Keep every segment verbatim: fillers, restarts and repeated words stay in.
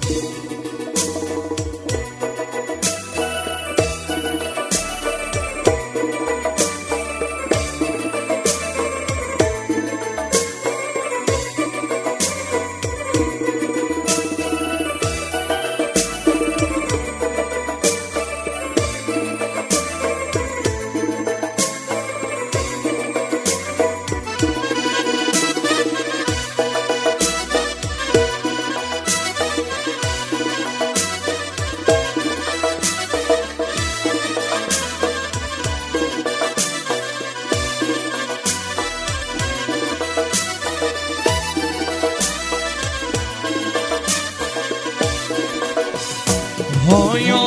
هایا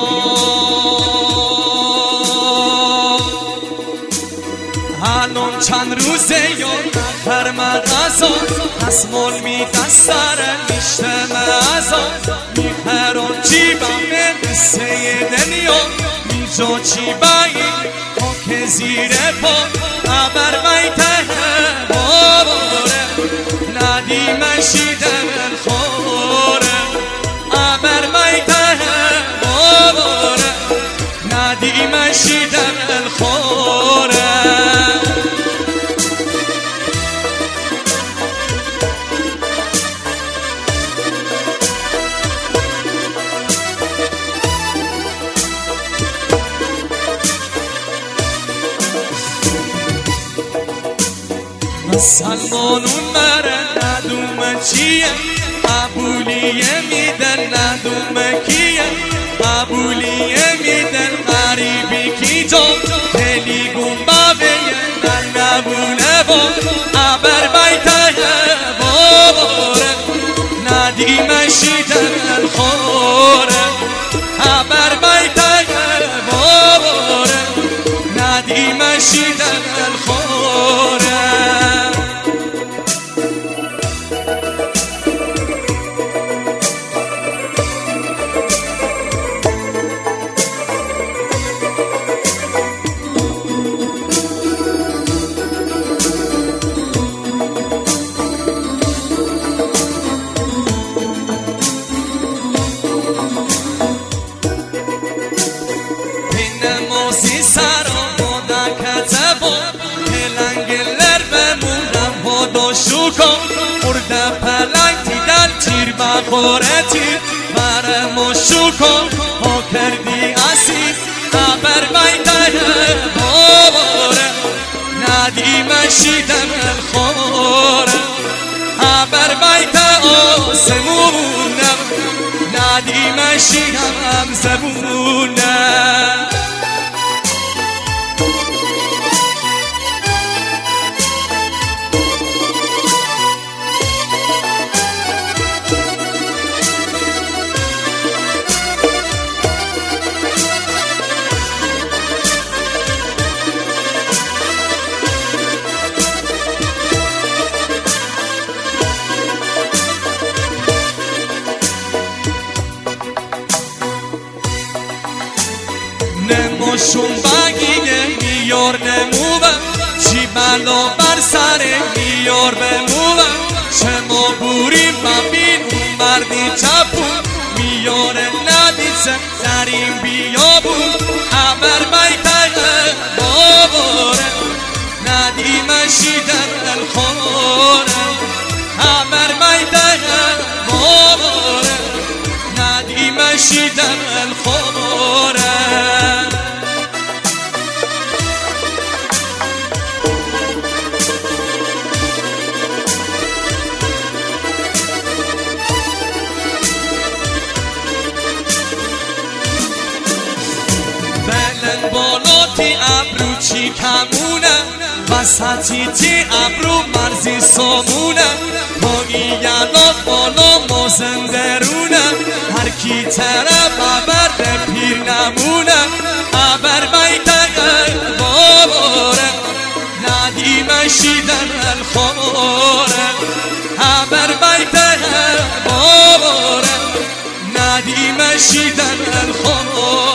الان چند روزه یا نفرمد ازا دستمال میدن سرم میشتم ازا میخران جیبم قصه دنیا میجا چی باید خاک زیر پا خبر بیته باباره ندیمه شیدم الخوره خبر بیته باباره ندیمه شیدم الخوره سلمانون مره ندومه چیه قبولیه میدن ندومه کیه قبولیه میدن غریبی کی جا تلیگون باویه در نبونه با عبر بیته باباره ندیمه شیدن الخوره عبر بیته باباره ندیمه شیدن الخوره نمازی سرا مادا کتبا هلنگلر بمونم هادا شوکا مرده پلنگی دل تیر بخوره تیر برم شوکا ها کردی اسیر خبر بیته باباره ندیمه شیدم الخوره خبر بیته آسمونم ندیمه شیدم زبونم نماشون بگیه میار نموبم چی بلا بر سر میار بموبم شما بوریم ببین اون مردی چپون میار ندیسم در این بیابون خبر بیته باباره ندیمه شیدن الخوره خبر بیته باباره ندیمه شیدن الخوره بالاتی ابرو چی کمونه وسطی تی ابرو مرزی سامونه پایینا بالا ما زندرونه هر کی طرف خبر پیر نمونه خبر بیته باباره ندیمه شیدن الخوره خبر بیته باباره ندیمه شیدن الخوره